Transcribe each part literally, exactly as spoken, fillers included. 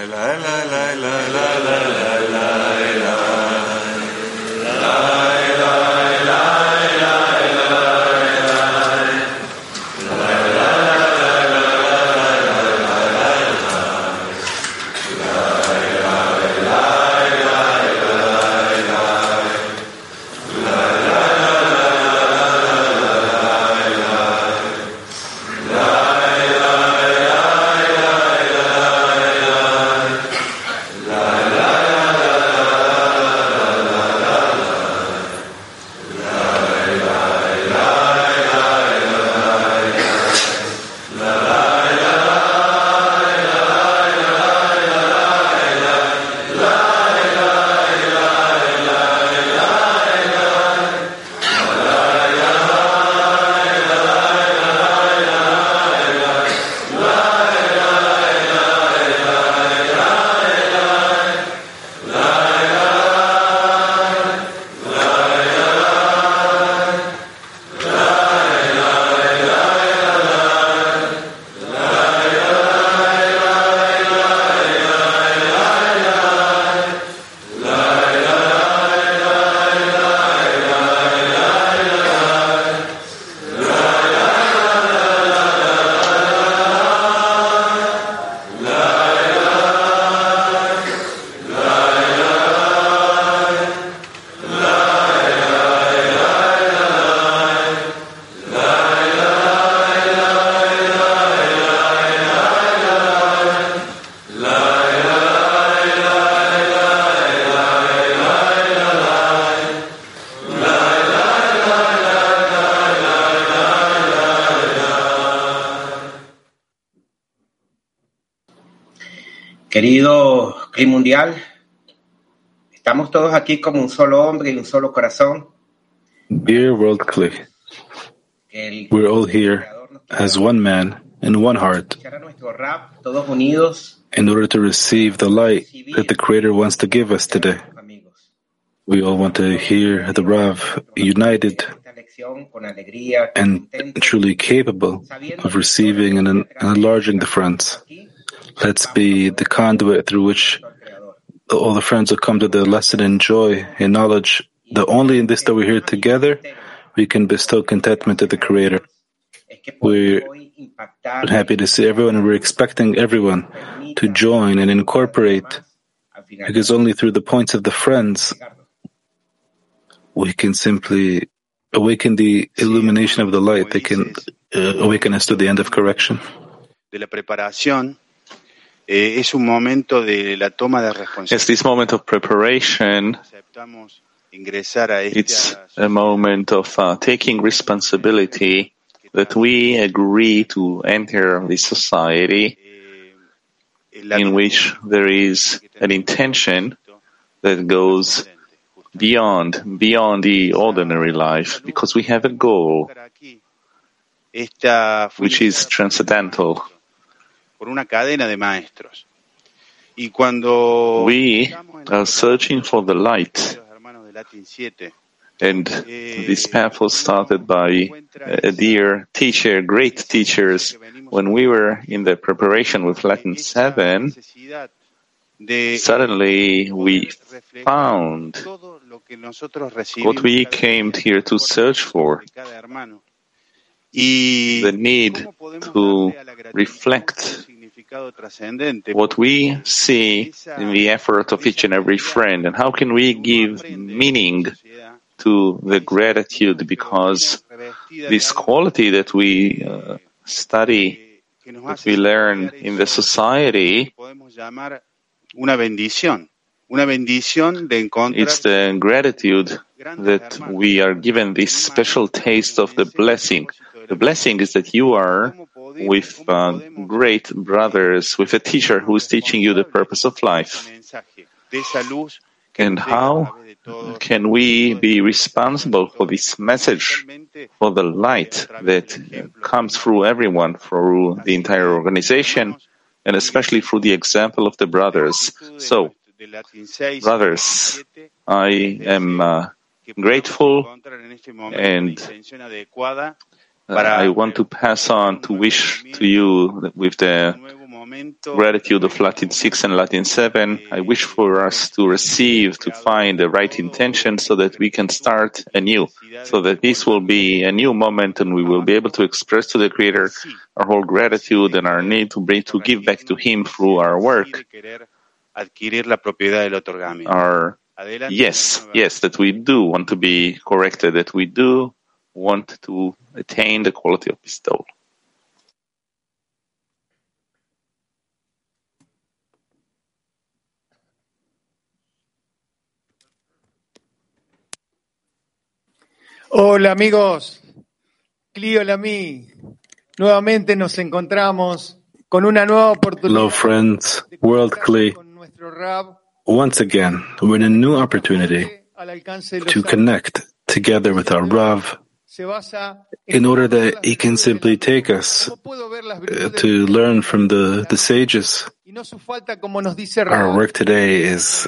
Querido Cli Mundial, estamos todos aquí como un solo hombre y un solo corazón. Dear World Cli, we're all here as one man and one heart in order to receive the light that the Creator wants to give us today. We all want to hear the Rav united and truly capable of receiving and enlarging the friends. Let's be the conduit through which all the friends will come to the lesson in joy and knowledge that only in this that we're here together, we can bestow contentment to the Creator. We're happy to see everyone, and we're expecting everyone to join and incorporate, because only through the points of the friends we can simply awaken the illumination of the light that can uh, awaken us to the end of correction. Es un momento de la toma de responsabilidad. It's this moment of preparation. It's a moment of uh, taking responsibility that we agree to enter this society in which there is an intention that goes beyond, beyond the ordinary life, because we have a goal which is transcendental. Por una cadena de maestros. Y cuando we are searching for the light, and this path was started by a dear teacher, great teachers, when we were in the preparation with Latin seven. Suddenly we found what we came here to search for. The need to reflect what we see in the effort of each and every friend, and how can we give meaning to the gratitude, because this quality that we uh, study, that we learn in the society, it's the gratitude that we are given this special taste of the blessing. The blessing is that you are with uh, great brothers, with a teacher who is teaching you the purpose of life. And how can we be responsible for this message, for the light that comes through everyone, through the entire organization, and especially through the example of the brothers? So, brothers, I am uh, grateful, and Uh, I want to pass on to wish to you with the gratitude of Latin six and Latin seven, I wish for us to receive, to find the right intention so that we can start anew, so that this will be a new moment and we will be able to express to the Creator our whole gratitude and our need to bring, to give back to Him through our work. Our yes, yes, that we do want to be corrected, that we do want to attain the quality of bestowal. Hola amigos, Clio Lamy, nuevamente nos encontramos con una nueva oportunidad. Hello friends, World Kli. Once again, we're in a new opportunity to connect together with our Rav in order that he can simply take us uh, to learn from the, the sages. Our work today is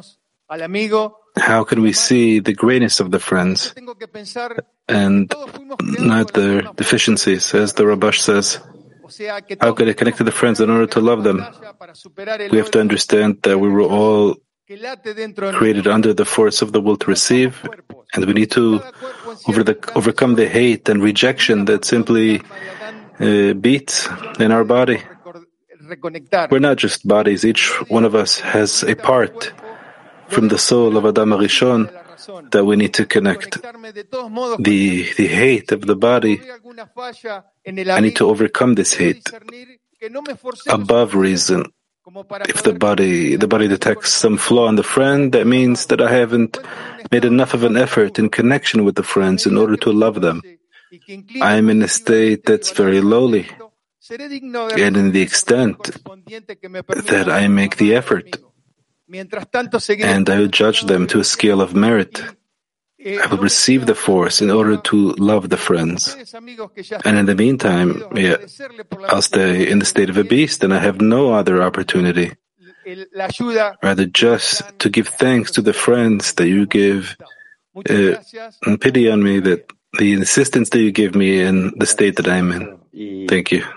how can we see the greatness of the friends and not their deficiencies, as the Rabash says. How can I connect to the friends in order to love them? We have to understand that we were all created under the force of the will to receive, and we need to over the, overcome the hate and rejection that simply uh, beats in our body. We're not just bodies. Each one of us has a part from the soul of Adam HaRishon that we need to connect. The, the hate of the body, I need to overcome this hate above reason. If the body, the body detects some flaw in the friend, that means that I haven't made enough of an effort in connection with the friends in order to love them. I am in a state that's very lowly, and in the extent that I make the effort, and I will judge them to a scale of merit, I will receive the force in order to love the friends. And in the meantime, yeah, I'll stay in the state of a beast and I have no other opportunity. Rather just to give thanks to the friends that you give, uh, and pity on me that the insistence that you give me in the state that I'm in. Thank you.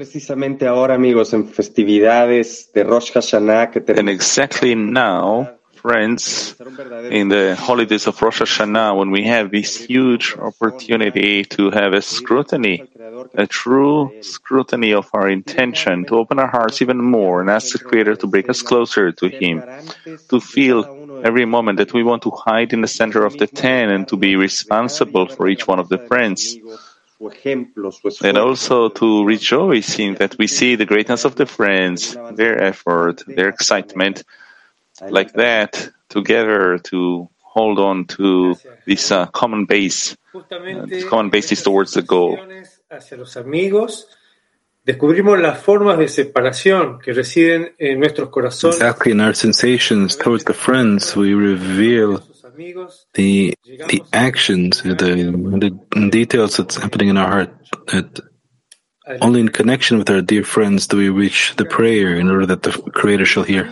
And exactly now, friends, in the holidays of Rosh Hashanah, when we have this huge opportunity to have a scrutiny, a true scrutiny of our intention, to open our hearts even more and ask the Creator to bring us closer to Him, to feel every moment that we want to hide in the center of the ten and to be responsible for each one of the friends. And also to rejoice in that we see the greatness of the friends, their effort, their excitement, like that, together to hold on to this uh, common base. Uh, this common base is towards the goal. Exactly, in our sensations towards the friends, we reveal the the actions, the, the details that's happening in our heart. That only in connection with our dear friends do we reach the prayer in order that the Creator shall hear.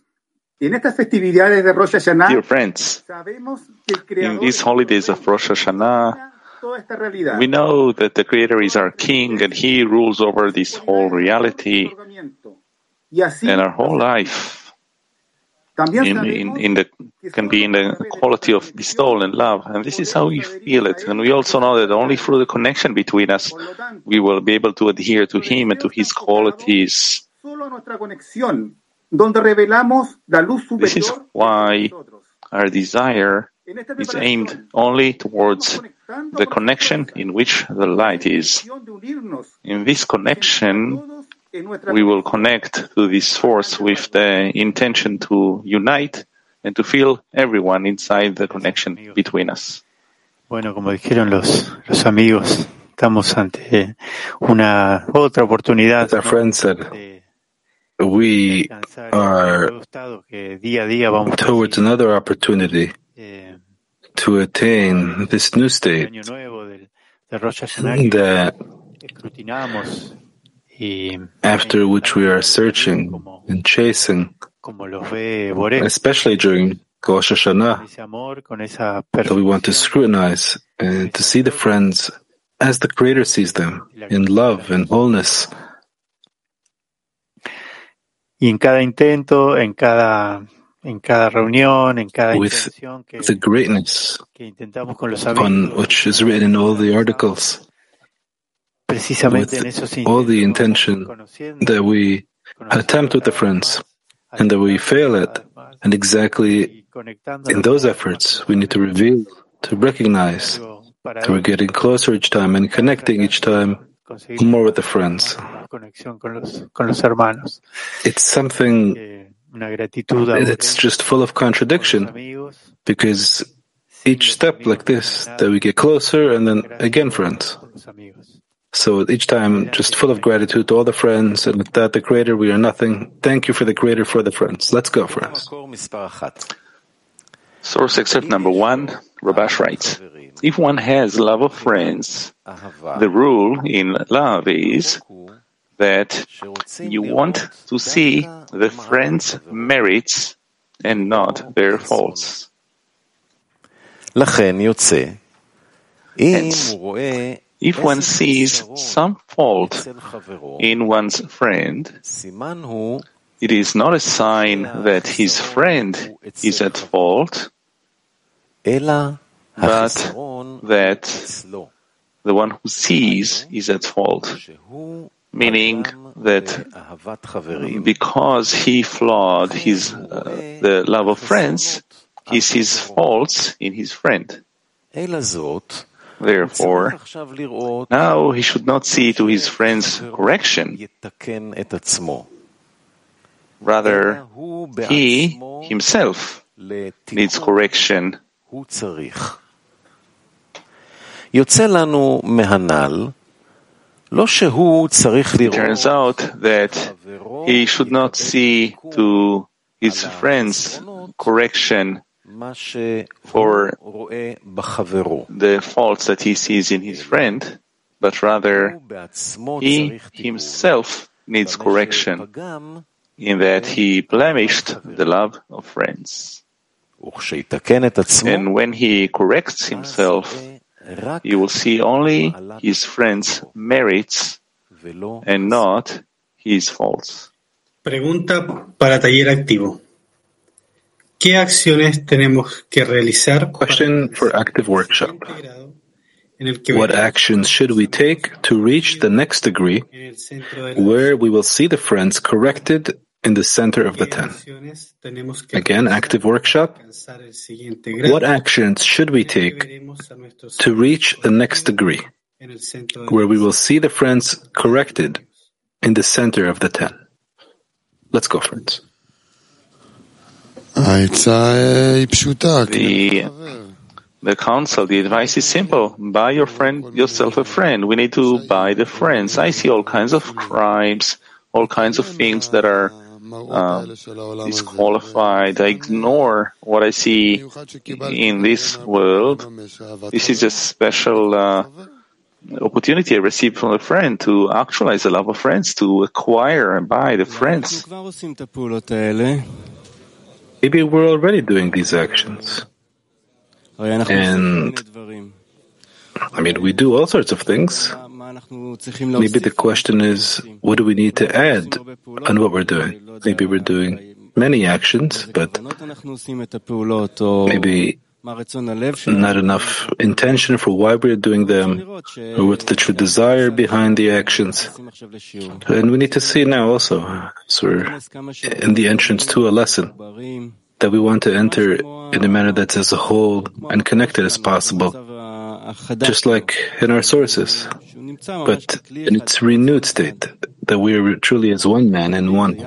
Dear friends, in these holidays of Rosh Hashanah, we know that the Creator is our King and He rules over this whole reality and our whole life. In, in, in the can be in the quality of bestowal and love, and this is how we feel it. And we also know that only through the connection between us, we will be able to adhere to Him and to His qualities. This is why our desire is aimed only towards the connection in which the light is. In this connection, we will connect to this force with the intention to unite and to feel everyone inside the connection between us. Bueno, como dijeron los, los amigos, estamos ante una otra oportunidad. As our friend said, we are towards another opportunity to attain this new state that after which we are searching and chasing, especially during Rosh Hashanah, that we want to scrutinize and to see the friends as the Creator sees them, in love and wholeness. y en cada intento, en cada, en cada reunión, en cada with intención que, the greatness que intentamos con los upon amigos, which is written in all the articles, precisamente en with esos all the intentos vamos intention conociendo, that we attempt with the friends and that we fail at. And exactly y conectándonos in those con- efforts, we need to reveal, to recognize algo para that we're getting closer each time and connecting each time conseguir more with the friends. más conexión con los, con los hermanos. It's something Que una gratitud that's just full of contradiction, amigos, because each step like this, that we get closer and then again friends. con los amigos. So each time, just full of gratitude to all the friends, and with that, the Creator, we are nothing. Thank you for the Creator, for the friends. Let's go, friends. Source excerpt number one, Rabash writes, if one has love of friends, the rule in love is that you want to see the friends' merits and not their faults. Hence, if one sees some fault in one's friend, it is not a sign that his friend is at fault, but that the one who sees is at fault, meaning that because he flawed his uh, the love of friends, he sees faults in his friend. Therefore, now he should not see to his friend's correction. Rather, he himself needs correction. It turns out that he should not see to his friend's correction for the faults that he sees in his friend, but rather he himself needs correction in that he blemished the love of friends. And when he corrects himself, you will see only his friend's merits and not his faults. Pregunta para taller activo. ¿Qué acciones tenemos que realizar? Question for active workshop. What actions should we take to reach the next degree where we will see the friends corrected in the center of the ten? Again, active workshop. What actions should we take to reach the next degree where we will see the friends corrected in the center of the ten? Let's go, friends. The, the counsel, the advice is simple. Buy your friend, yourself a friend. We need to buy the friends. I see all kinds of crimes, all kinds of things that are uh, disqualified. I ignore what I see in this world. This is a special uh, opportunity I received from a friend to actualize the love of friends, to acquire and buy the friends. Maybe we're already doing these actions. And, I mean, we do all sorts of things. Maybe the question is, what do we need to add on what we're doing? Maybe we're doing many actions, but maybe not enough intention for why we're doing them, or what's the true desire behind the actions. And we need to see now also, so we're in the entrance to a lesson, that we want to enter in a manner that's as a whole and connected as possible, just like in our sources, but in its renewed state, that we are truly as one man and one.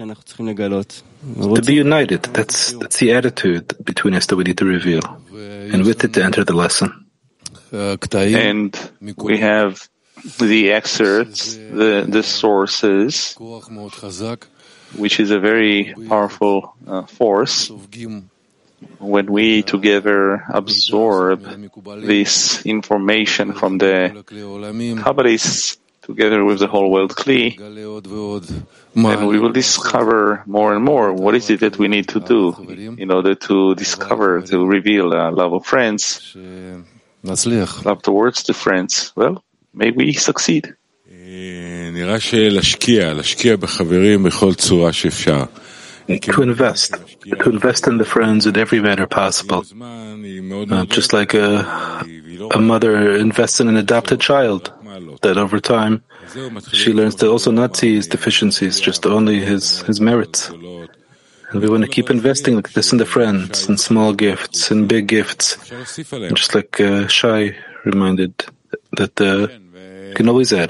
To be united, that's, that's the attitude between us that we need to reveal, and with it to enter the lesson. And we have the excerpts, the, the sources, which is a very powerful uh, force. When we together absorb this information from the Kabbalists together with the whole world Kli, then we will discover more and more what is it that we need to do in order to discover, to reveal uh, love of friends, love towards the friends. Well, may we succeed. To invest, to invest in the friends in every manner possible. Uh, just like a, a mother invests in an adopted child, that over time she learns to also not see his deficiencies, just only his, his merits. And we want to keep investing like this in the friends, in small gifts, in big gifts. And just like uh, Shai reminded that uh, you can always add.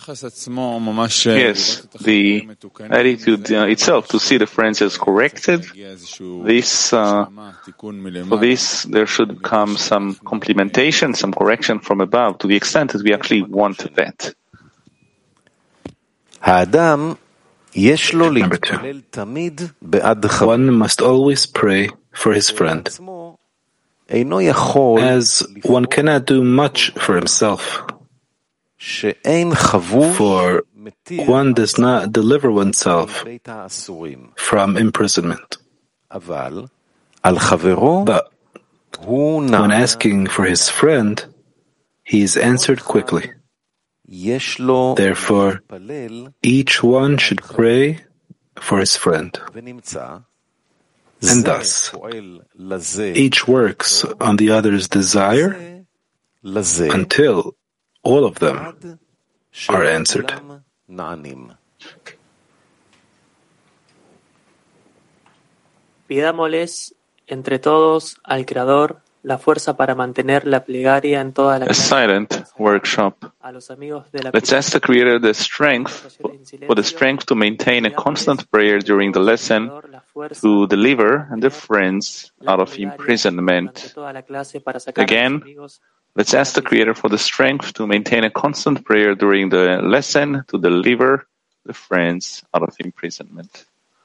Yes, the attitude uh, itself, to see the friends as corrected, this, uh, for this there should come some complementation, some correction from above, to the extent that we actually want that. Number two, one must always pray for his friend, as one cannot do much for himself. For one does not deliver oneself from imprisonment. But when asking for his friend, he is answered quickly. Therefore, each one should pray for his friend. And thus, each works on the other's desire until all of them are answered. Pidámosles entre todos al Creador la fuerza para mantener la plegaria en toda la A silent workshop. Let's ask the Creator the strength for the strength to maintain a constant prayer during the lesson, to deliver the friends out of imprisonment. Again, let's ask the Creator for the strength to maintain a constant prayer during the lesson, to deliver the friends out of imprisonment.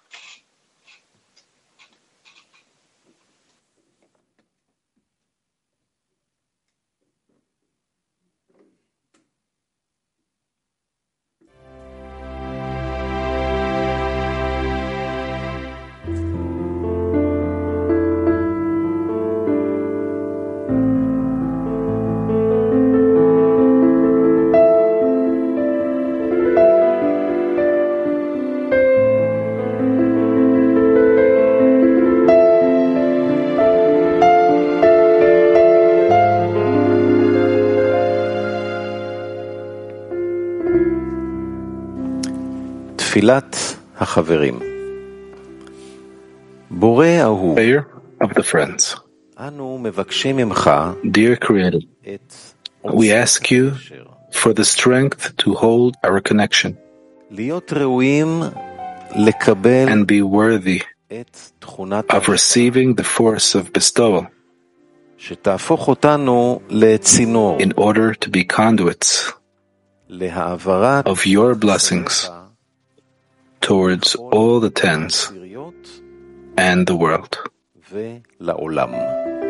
Prayer of the friends. Dear Creator, we ask you for the strength to hold our connection and be worthy of receiving the force of bestowal in order to be conduits of your blessings towards all the tens and the world.